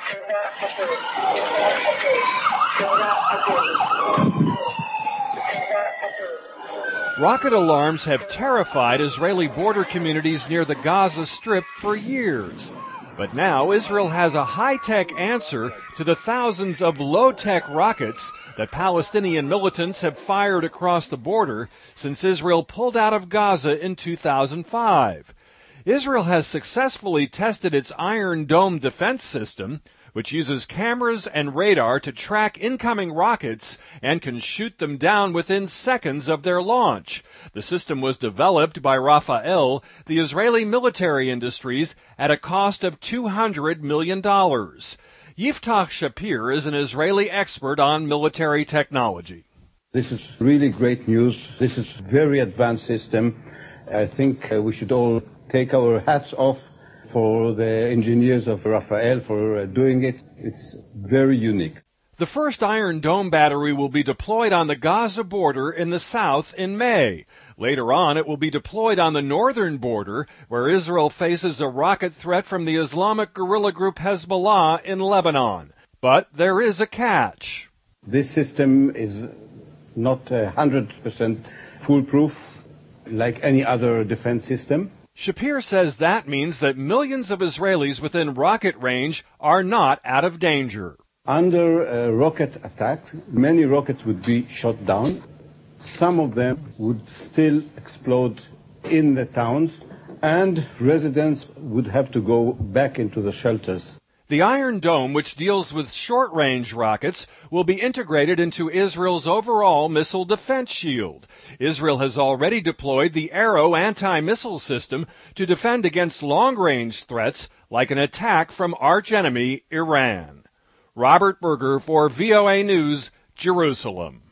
Rocket alarms have terrified Israeli border communities near the Gaza Strip for years. But now Israel has a high-tech answer to the thousands of low-tech rockets that Palestinian militants have fired across the border since Israel pulled out of Gaza in 2005. Israel has successfully tested its Iron Dome defense system, which uses cameras and radar to track incoming rockets and can shoot them down within seconds of their launch. The system was developed by Rafael, the Israeli military industries, at a cost of $200 million. Yiftach Shapir is an Israeli expert on military technology. This is really great news. This is a very advanced system. I think we should all take our hats off for the engineers of Rafael for doing it. It's very unique. The first Iron Dome battery will be deployed on the Gaza border in the south in May. Later on, it will be deployed on the northern border, where Israel faces a rocket threat from the Islamic guerrilla group Hezbollah in Lebanon. But there is a catch. This system is not 100% foolproof like any other defense system. Shapir says that means that millions of Israelis within rocket range are not out of danger. Under a rocket attack, many rockets would be shot down. Some of them would still explode in the towns, and residents would have to go back into the shelters. The Iron Dome, which deals with short-range rockets, will be integrated into Israel's overall missile defense shield. Israel has already deployed the Arrow anti-missile system to defend against long-range threats like an attack from arch-enemy Iran. Robert Berger for VOA News, Jerusalem.